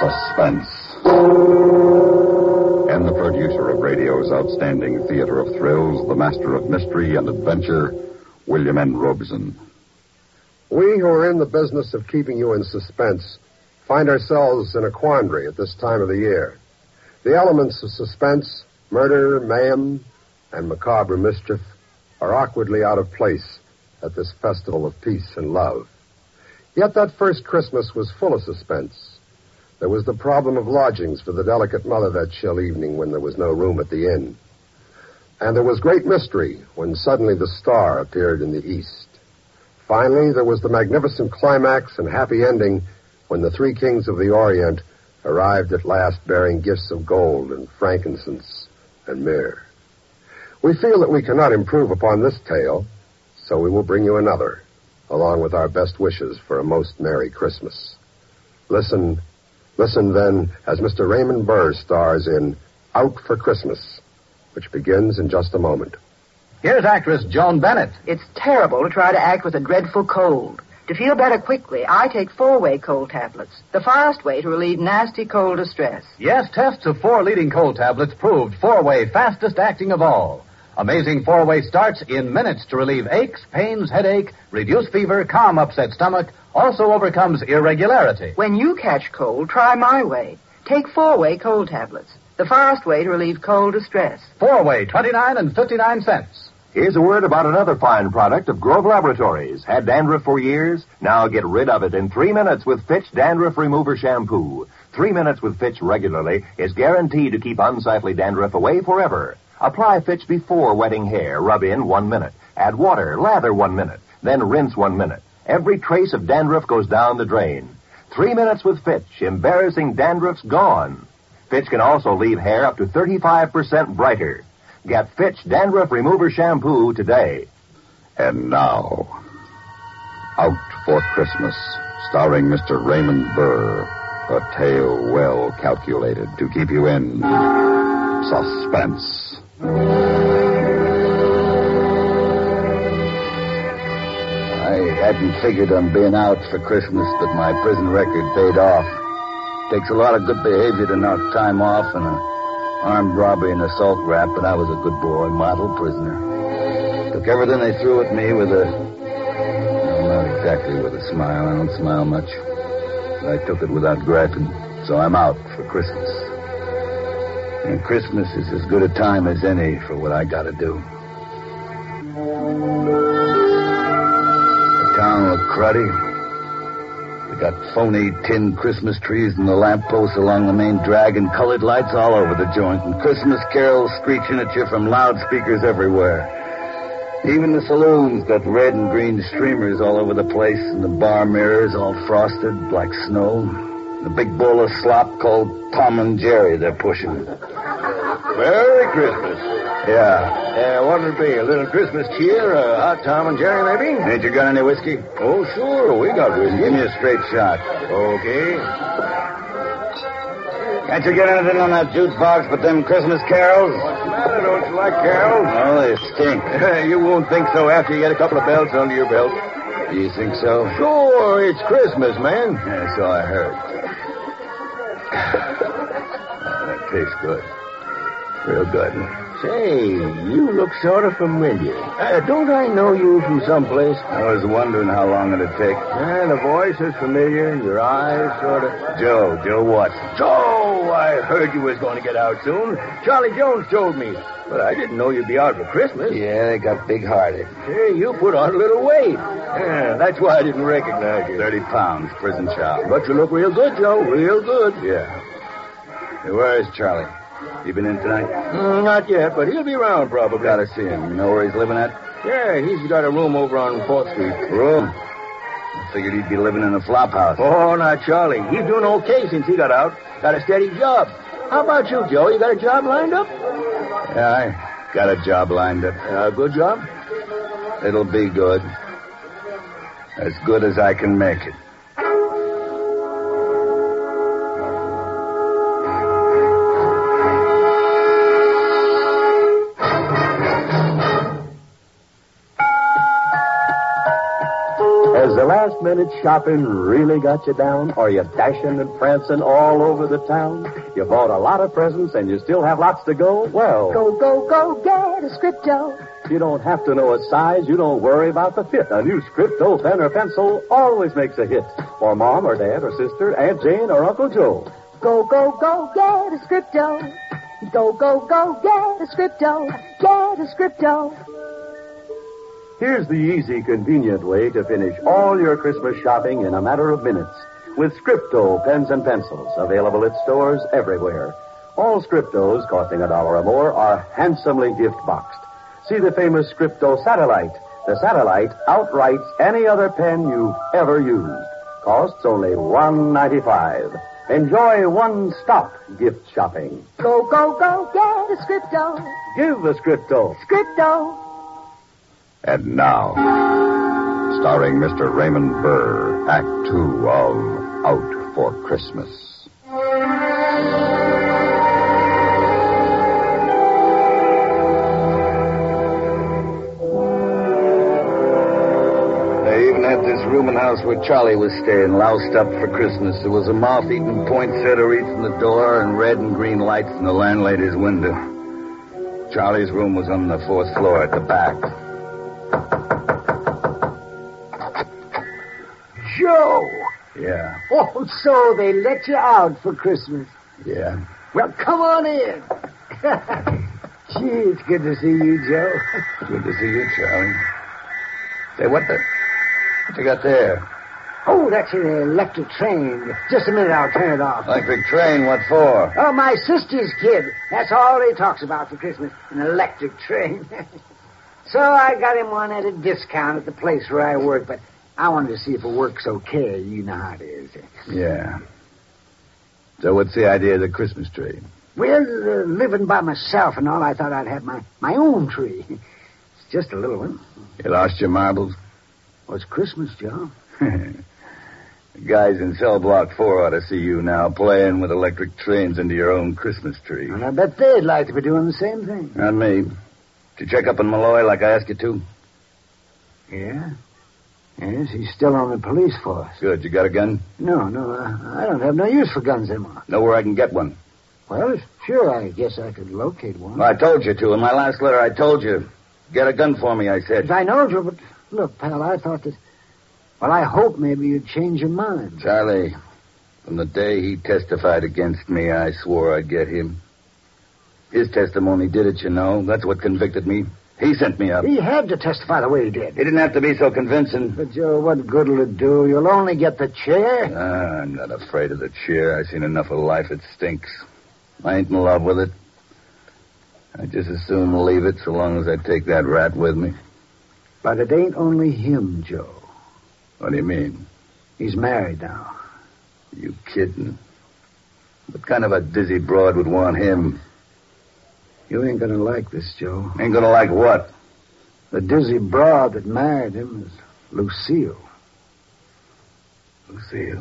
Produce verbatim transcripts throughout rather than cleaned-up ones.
Suspense. And the producer of radio's outstanding theater of thrills, the master of mystery and adventure, William N. Robeson. We who are in the business of keeping you in suspense find ourselves in a quandary at this time of the year. The elements of suspense, murder, mayhem, and macabre mischief are awkwardly out of place at this festival of peace and love. Yet that first Christmas was full of suspense. There was the problem of lodgings for the delicate mother that chill evening when there was no room at the inn. And there was great mystery when suddenly the star appeared in the east. Finally, there was the magnificent climax and happy ending when the three kings of the Orient arrived at last bearing gifts of gold and frankincense and myrrh. We feel that we cannot improve upon this tale, so we will bring you another, along with our best wishes for a most Merry Christmas. Listen, listen then, as Mister Raymond Burr stars in Out for Christmas, which begins in just a moment. Here's actress Joan Bennett. It's terrible to try to act with a dreadful cold. To feel better quickly, I take four-way cold tablets, the fast way to relieve nasty cold distress. Yes, tests of four leading cold tablets proved four-way fastest acting of all. Amazing four-way starts in minutes to relieve aches, pains, headache, reduce fever, calm upset stomach, also overcomes irregularity. When you catch cold, try my way. Take four-way cold tablets, the fast way to relieve cold distress. Four-way, twenty-nine and fifty-nine cents. Here's a word about another fine product of Grove Laboratories. Had dandruff for years? Now get rid of it in three minutes with Fitch Dandruff Remover Shampoo. Three minutes with Fitch regularly is guaranteed to keep unsightly dandruff away forever. Apply Fitch before wetting hair. Rub in one minute. Add water. Lather one minute. Then rinse one minute. Every trace of dandruff goes down the drain. Three minutes with Fitch. Embarrassing dandruff's gone. Fitch can also leave hair up to thirty-five percent brighter. Get Fitch Dandruff Remover Shampoo today. And now, Out for Christmas, starring Mister Raymond Burr, a tale well calculated to keep you in suspense. I hadn't figured on being out for Christmas, but my prison record paid off. Takes a lot of good behavior to knock time off and a armed robbery and assault rap, but I was a good boy, model prisoner. Took everything they threw at me with a... Well, not exactly with a smile. I don't smile much. But I took it without griping, so I'm out for Christmas. And Christmas is as good a time as any for what I gotta do. The town looked cruddy. We got phony tin Christmas trees and the lampposts along the main drag and colored lights all over the joint and Christmas carols screeching at you from loudspeakers everywhere. Even the saloons got red and green streamers all over the place and the bar mirrors all frosted like snow. The big bowl of slop called Tom and Jerry they're pushing. Merry Christmas. Yeah. Uh, what'll it be? A little Christmas cheer? Uh, hot Tom and Jerry, maybe? Ain't you got any whiskey? Oh, sure. We got whiskey. Give me a straight shot. Okay. Can't you get anything on that jukebox but them Christmas carols? What's the matter? Don't you like carols? Oh, they stink. You won't think so after you get a couple of bells under your belt. Do you think so? Sure. It's Christmas, man. Yeah, so I heard. Oh, that tastes good. Real good. Say, you look sort of familiar. Uh, don't I know you from someplace? I was wondering how long it'd take. And the voice is familiar, and your eyes sort of... Joe, Joe what? Joe, I heard you was going to get out soon. Charlie Jones told me. But I didn't know you'd be out for Christmas. Yeah, they got big-hearted. Hey, you put on a little weight. Yeah, that's why I didn't recognize you. Thirty pounds, prison chow. But you look real good, Joe. Real good. Yeah. Hey, where is Charlie? You been in tonight? Mm, not yet, but he'll be around probably. Gotta see him. You know where he's living at? Yeah, he's got a room over on fourth Street. Room? I figured he'd be living in a flop house. Oh, not Charlie. He's doing okay since he got out. Got a steady job. How about you, Joe? You got a job lined up? Yeah, I got a job lined up. A good job? It'll be good. As good as I can make it. Has the last-minute shopping really got you down? Are you dashing and prancing all over the town? You bought a lot of presents and you still have lots to go? Well... Go, go, go, get a Scripto. You don't have to know a size. You don't worry about the fit. A new Scripto pen or pencil always makes a hit. For Mom or Dad or sister, Aunt Jane or Uncle Joe. Go, go, go, get a Scripto. Go, go, go, get a Scripto. Get a Scripto. Here's the easy, convenient way to finish all your Christmas shopping in a matter of minutes. With Scripto pens and pencils, available at stores everywhere. All Scriptos, costing a dollar or more, are handsomely gift-boxed. See the famous Scripto Satellite. The Satellite outwrites any other pen you've ever used. Costs only one ninety-five. Enjoy one-stop gift shopping. Go, go, go, get a Scripto. Give a Scripto. Scripto. And now, starring Mister Raymond Burr, Act Two of Out for Christmas. They even had this rooming house where Charlie was staying, loused up for Christmas. There was a moth-eating poinsettia wreath in the door and red and green lights in the landlady's window. Charlie's room was on the fourth floor at the back. Joe! Yeah. Oh, so they let you out for Christmas. Yeah. Well, come on in. Gee, it's good to see you, Joe. Good to see you, Charlie. Say, what the... What you got there? Oh, that's an electric train. Just a minute, I'll turn it off. Electric train, what for? Oh, my sister's kid. That's all he talks about for Christmas, an electric train. So I got him one at a discount at the place where I work, but I wanted to see if it works okay. You know how it is. Yeah. So what's the idea of the Christmas tree? Well, uh, living by myself and all, I thought I'd have my, my own tree. It's just a little one. You lost your marbles? Well, it's Christmas, Joe. The guys in cell block four ought to see you now playing with electric trains into your own Christmas tree. And I bet they'd like to be doing the same thing. Not me. Did you check up on Malloy like I asked you to? Yeah? Yes, he's still on the police force. Good. You got a gun? No, no, I, I don't have no use for guns anymore. Know where I can get one? Well, sure, I guess I could locate one. Well, I told you to. In my last letter, I told you. Get a gun for me, I said. I know, Joe, but look, pal, I thought that... Well, I hope maybe you'd change your mind. Charlie, from the day he testified against me, I swore I'd get him. His testimony did it, you know. That's what convicted me. He sent me up. He had to testify the way he did. He didn't have to be so convincing. But, Joe, what good'll it do? You'll only get the chair. Ah, I'm not afraid of the chair. I've seen enough of life. It stinks. I ain't in love with it. I'd just as soon leave it so long as I take that rat with me. But it ain't only him, Joe. What do you mean? He's married now. You kidding? What kind of a dizzy broad would want him? You ain't gonna like this, Joe. Ain't gonna like what? The dizzy broad that married him is Lucille. Lucille?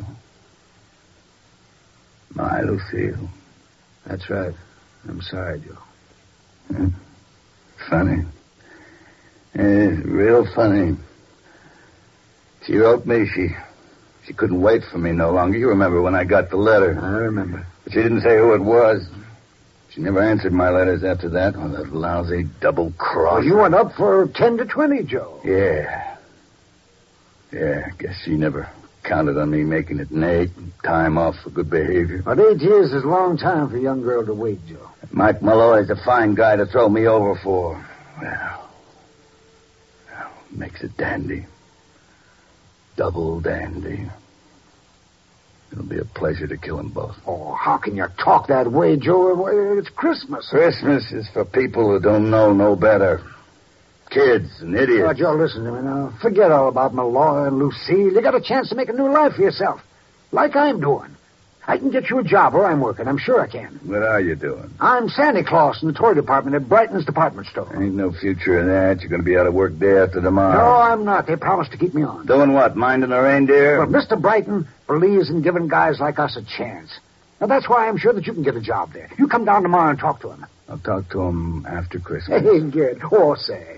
My Lucille. That's right. I'm sorry, Joe. Hmm. Funny. Yeah, real funny. She wrote me. She she couldn't wait for me no longer. You remember when I got the letter. I remember. But she didn't say who it was. She never answered my letters after that. Oh, that lousy double cross. Well, you went up for ten to twenty, Joe. Yeah. Yeah, I guess she never counted on me making it an eight and time off for good behavior. But eight years is a long time for a young girl to wait, Joe. Mike Malloy's a fine guy to throw me over for. Well, well makes it dandy. Double dandy. It'll be a pleasure to kill them both. Oh, how can you talk that way, Joe? It's Christmas. Christmas is for people who don't know no better. Kids and idiots. Oh, Joe, listen to me now. Forget all about Malloy and Lucille. You got a chance to make a new life for yourself. Like I'm doing. I can get you a job where I'm working. I'm sure I can. What are you doing? I'm Santa Claus in the toy department at Brighton's department store. Ain't no future in that. You're going to be out of work day after tomorrow. No, I'm not. They promised to keep me on. Doing what? Minding the reindeer? Well, Mister Brighton believes in giving guys like us a chance. Now, that's why I'm sure that you can get a job there. You come down tomorrow and talk to him. I'll talk to him after Christmas. Hey, good. Oh, say.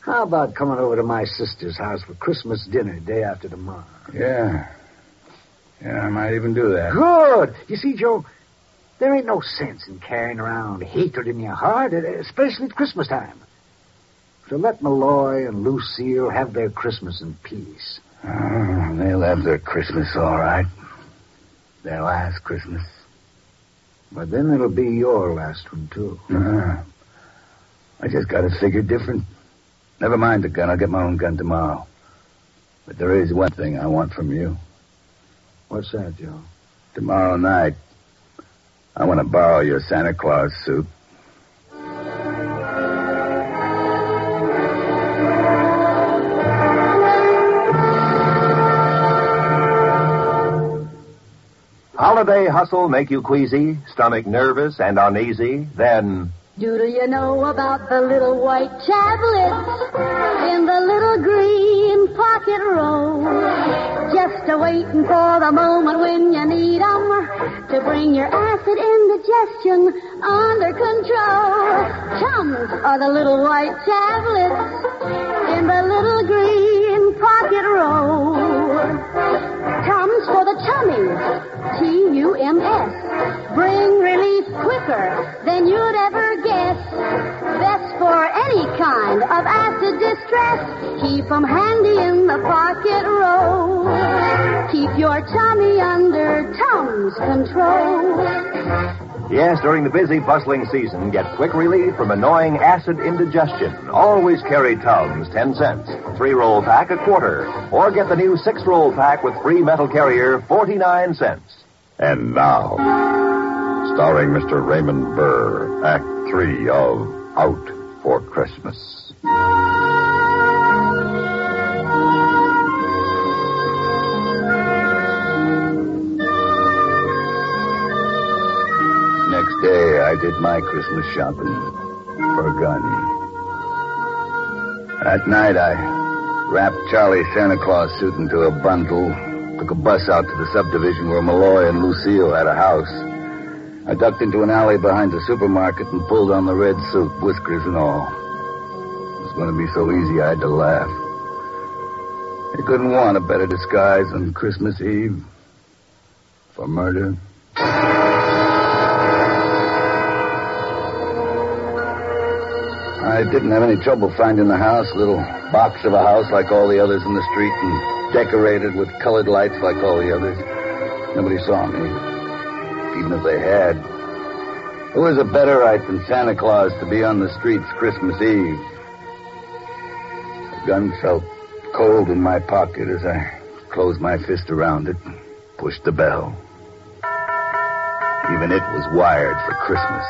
How about coming over to my sister's house for Christmas dinner day after tomorrow? Yeah. Yeah, I might even do that. Good. You see, Joe, there ain't no sense in carrying around hatred in your heart, especially at Christmas time. So let Malloy and Lucille have their Christmas in peace. Oh, they'll have their Christmas all right. Their last Christmas. But then it'll be your last one, too. Uh-huh. I just got to figure different. Never mind the gun. I'll get my own gun tomorrow. But there is one thing I want from you. What's that, Joe? Tomorrow night, I want to borrow your Santa Claus suit. Holiday hustle make you queasy, stomach nervous and uneasy? Then Doodle you know about the little white tablets in the little green pocket roll? Just a waiting for the moment when you need 'em to bring your acid indigestion under control. Tums are the little white tablets in the little green pocket roll. Tums for the tummy. T U M S. Bring relief quicker than you'd ever guess. Best for any kind of acid distress. Keep 'em handy in the pocket roll. Keep your tummy under Tums control. yes, during the busy, bustling season, get quick relief from annoying acid indigestion. Always carry Tums, ten cents. Three-roll pack, a quarter. Or get the new six-roll pack with free metal carrier, forty-nine cents. And now, starring Mister Raymond Burr, Act Three of Out for Christmas. Next day, I did my Christmas shopping for a gun. That night, I wrapped Charlie's Santa Claus suit into a bundle, took a bus out to the subdivision where Malloy and Lucille had a house. I ducked into an alley behind the supermarket and pulled on the red suit, whiskers and all. It was going to be so easy I had to laugh. You couldn't want a better disguise on Christmas Eve for murder. I didn't have any trouble finding the house, a little box of a house like all the others in the street and decorated with colored lights like all the others. Nobody saw me, even if they had. Who was a better right than Santa Claus to be on the streets Christmas Eve? The gun felt cold in my pocket as I closed my fist around it and pushed the bell. Even it was wired for Christmas.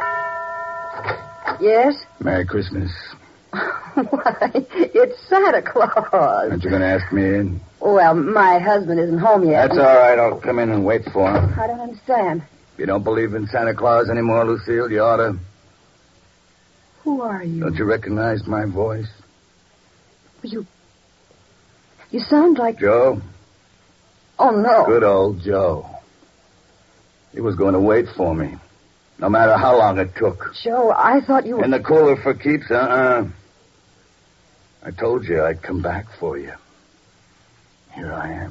Yes? Merry Christmas. Why, it's Santa Claus. Aren't you going to ask me in? Well, my husband isn't home yet. That's all right. I'll come in and wait for him. I don't understand. You don't believe in Santa Claus anymore, Lucille? You ought to. Who are you? Don't you recognize my voice? You... You sound like... Joe? Oh, no. Good old Joe. He was going to wait for me, no matter how long it took. Joe, I thought you were... In the cooler for keeps, uh-uh. I told you I'd come back for you. Here I am.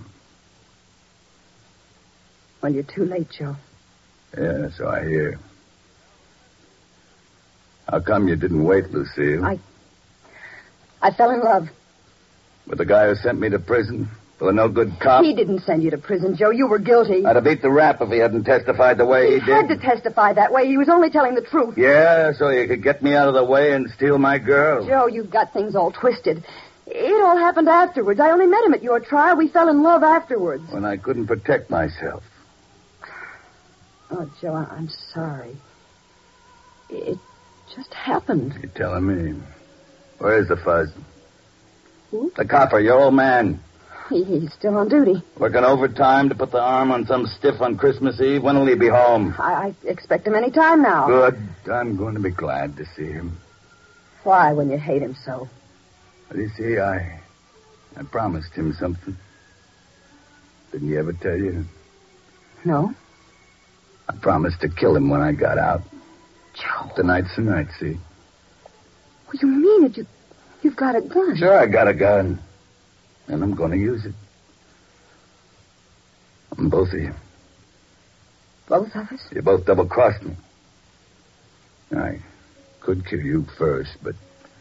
Well, you're too late, Joe. Yeah, so I hear. How come you didn't wait, Lucille? I... I fell in love. With the guy who sent me to prison? For a no-good cop? He didn't send you to prison, Joe. You were guilty. I'd have beat the rap if he hadn't testified the way he, he did. He had to testify that way. He was only telling the truth. Yeah, so you could get me out of the way and steal my girl. Joe, you've got things all twisted. It all happened afterwards. I only met him at your trial. We fell in love afterwards. When I couldn't protect myself. Oh, Joe, I'm sorry. It just happened. You're telling me. Where's the fuzz? Who? The copper, your old man. He, he's still on duty. Working overtime to put the arm on some stiff on Christmas Eve. When will he be home? I, I expect him any time now. Good. I'm going to be glad to see him. Why, when you hate him so? Well, you see, I, I promised him something. Didn't he ever tell you? No. I promised to kill him when I got out. Joe. Tonight's the night, see? What do you mean? Did you, You've got a gun. Sure, I got a gun. And I'm going to use it. On both of you. Both of us? You both double-crossed me. I could kill you first, but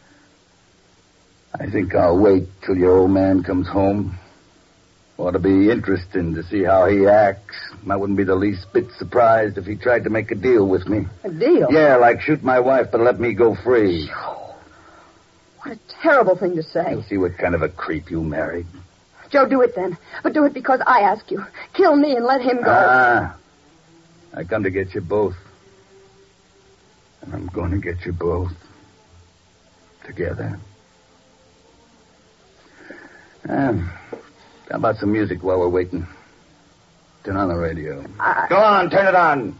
I think I'll wait till your old man comes home. Ought to be interesting to see how he acts. I wouldn't be the least bit surprised if he tried to make a deal with me. A deal? Yeah, like shoot my wife but let me go free. What a terrible thing to say. You'll see what kind of a creep you married. Joe, do it then. But do it because I ask you. Kill me and let him go. Ah, I come to get you both. And I'm going to get you both. Together. Um, how about some music while we're waiting? Turn on the radio. I... Go on, turn it on.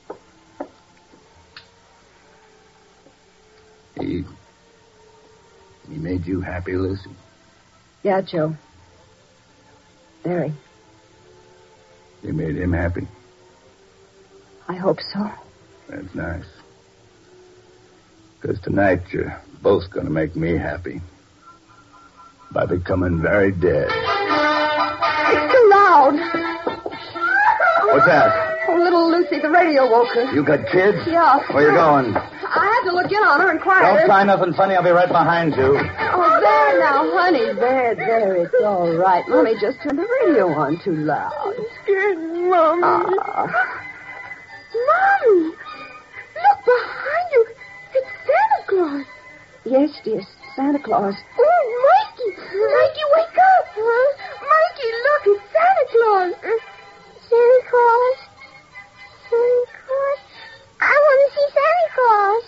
He... He made you happy, Lucy? Yeah, Joe. Very. You made him happy? I hope so. That's nice. Because tonight you're both going to make me happy. By becoming very dead. It's too loud. What's that? Oh, little Lucy, the radio woke her. You got kids? Yeah. Where you going? I had to look in on her and quiet Don't her. try nothing funny. I'll be right behind you. Oh, there now, honey. There, there. It's all right. Mommy just turned the radio on too loud. I'm scared, Mommy. Ah. Mommy, look behind you. It's Santa Claus. Yes, dear. Santa Claus. Oh, Mikey. Mikey, wake up. Huh? Mikey, look. It's Santa Claus. Santa Claus. Santa Claus. I want to see Santa Claus.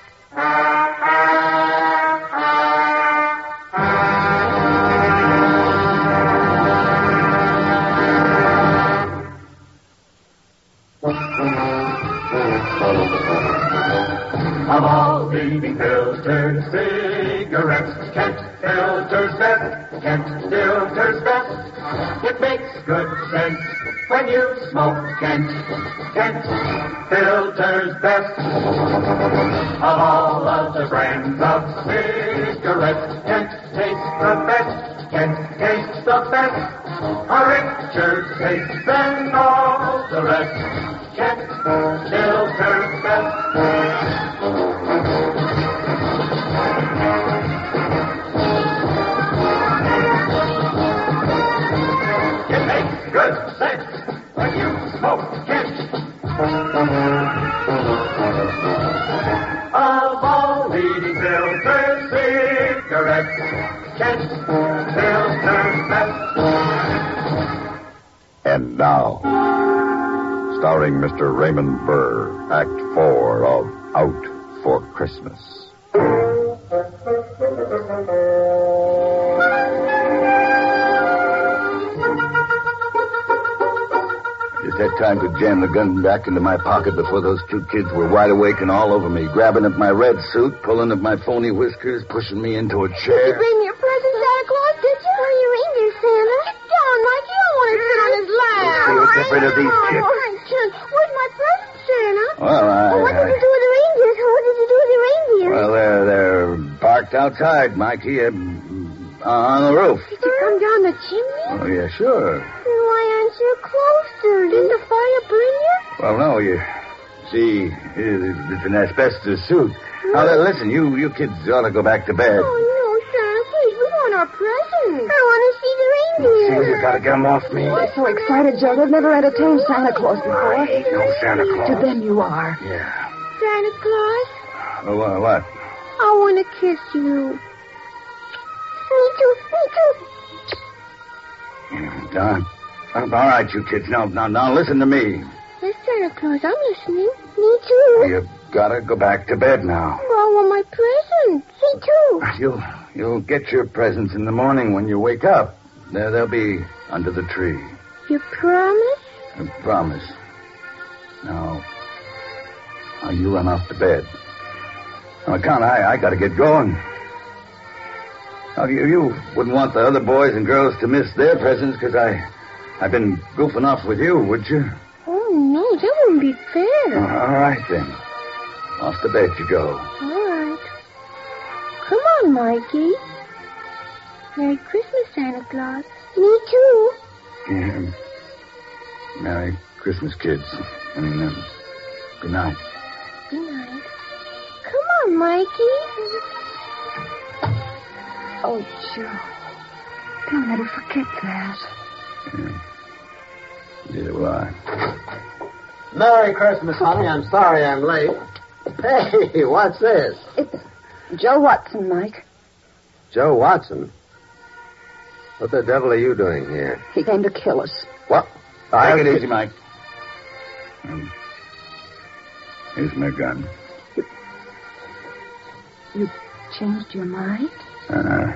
Of all leading filters, cigarettes, Kent Filter's best, Kent Filter's best. It makes good sense when you smoke Kent, Kent Filter's best. Of all of the brands of cigarettes, Kent tastes the best, Kent tastes the best. A richer taste than all the rest, Kent Filter's best. It makes good sense when you smoke Kent. Of all leading filter cigarettes, Kent Filter's best. And now, starring Mister Raymond Burr, Act Four of Out for Christmas. Just had time to jam the gun back into my pocket before those two kids were wide awake and all over me, grabbing at my red suit, pulling at my phony whiskers, pushing me into a chair. You bring me a present, Santa Claus, did you? Where are your reindeer, Santa? Sit down, Mike. You don't want to sit on his lap. We'll get rid of these kids. All right, son. Where's my present, Santa? Well, I... Well, what did I... you do with the reindeers? What did you do with the reindeers? Well, they're, they're parked outside, Mikey, uh, on the roof. Did you come down the chimney? Oh, yeah, sure. Then why aren't you closer? Didn't the fire burn you? Well, no, you see, it's an asbestos suit. Now, listen, you, you kids ought to go back to bed. Oh, no, Santa, please, we want our presents. I want to see the reindeer. See, you gotta get them off me. They're so excited, Joe. They've never entertained Santa Claus before. I ain't no Santa Claus. To them you are. Yeah. Santa Claus, Oh, uh, what? I want to kiss you. Me too, me too. Yeah, Don. All right, you kids. Now, now, now, listen to me. Yes, Santa Claus, I'm listening. Me too. You gotta go back to bed now. Well, I want my presents. Me too. You'll, you'll get your presents in the morning when you wake up. There, they'll be under the tree. You promise? I promise. Now, now you run off to bed. On account, I, I gotta get going. Now, you, you wouldn't want the other boys and girls to miss their presents because I, I've been goofing off with you, would you? Oh, no, that wouldn't be fair. All right, then. Off to bed you go. All right. Come on, Mikey. Merry Christmas, Santa Claus. Me too. Yeah. Merry Christmas, kids. And uh, good night. Good night. Come on, Mikey. Oh, Joe. Don't ever forget that. Yeah. Neither will I. Merry Christmas, honey. I'm sorry I'm late. Hey, what's this? It's Joe Watson, Mike. Joe Watson? What the devil are you doing here? He came to kill us. What? Take it easy, Mike. Um, here's my gun. You, you changed your mind? Uh,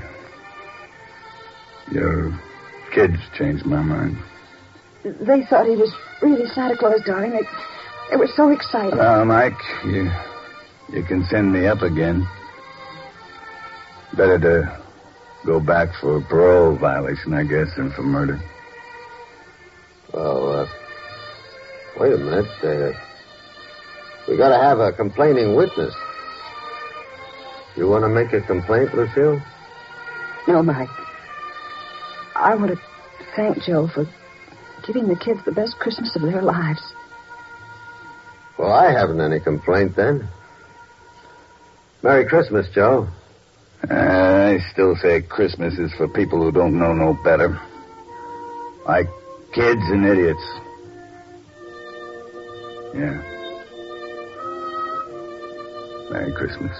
your kids changed my mind. They thought he was really Santa Claus, darling. They, they were so excited. Well, Mike, you, you can send me up again. Better to go back for a parole violation, I guess, than for murder. Well, uh, wait a minute. Uh, we gotta have a complaining witness. You want to make a complaint, Lucille? No, Mike. I want to thank Joe for giving the kids the best Christmas of their lives. Well, I haven't any complaint then. Merry Christmas, Joe. I still say Christmas is for people who don't know no better. Like kids and idiots. Yeah. Merry Christmas.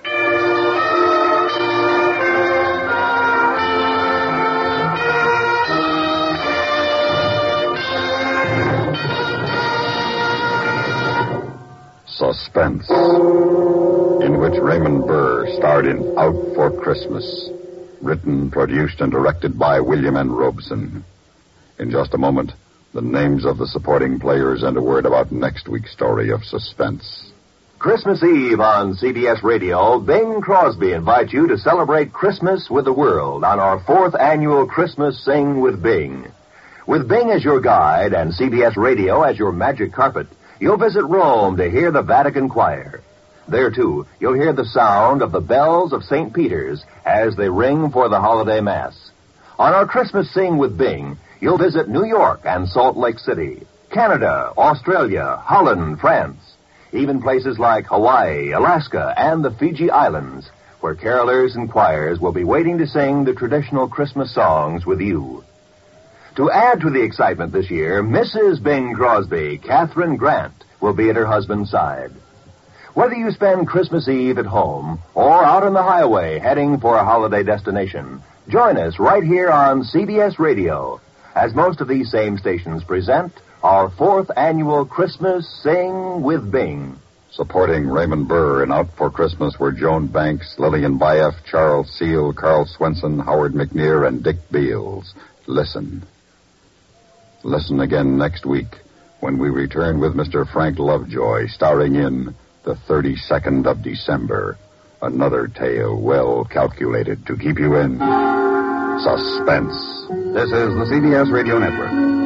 Suspense, in which Raymond Burr starred in Out for Christmas, written, produced, and directed by William N. Robeson. In just a moment, the names of the supporting players and a word about next week's story of suspense. Christmas Eve on C B S Radio, Bing Crosby invites you to celebrate Christmas with the world on our fourth annual Christmas Sing with Bing. With Bing as your guide and C B S Radio as your magic carpet, you'll visit Rome to hear the Vatican Choir. There, too, you'll hear the sound of the bells of Saint Peter's as they ring for the holiday Mass. On our Christmas Sing with Bing, you'll visit New York and Salt Lake City, Canada, Australia, Holland, France, even places like Hawaii, Alaska, and the Fiji Islands, where carolers and choirs will be waiting to sing the traditional Christmas songs with you. To add to the excitement this year, Missus Bing Crosby, Catherine Grant, will be at her husband's side. Whether you spend Christmas Eve at home or out on the highway heading for a holiday destination, join us right here on C B S Radio, as most of these same stations present our fourth annual Christmas Sing with Bing. Supporting Raymond Burr in Out for Christmas were Joan Banks, Lillian Baeff, Charles Seal, Carl Swenson, Howard McNear, and Dick Beals. Listen. Listen again next week when we return with Mister Frank Lovejoy, starring in The thirty-second of December, another tale well calculated to keep you in suspense. This is the C B S Radio Network.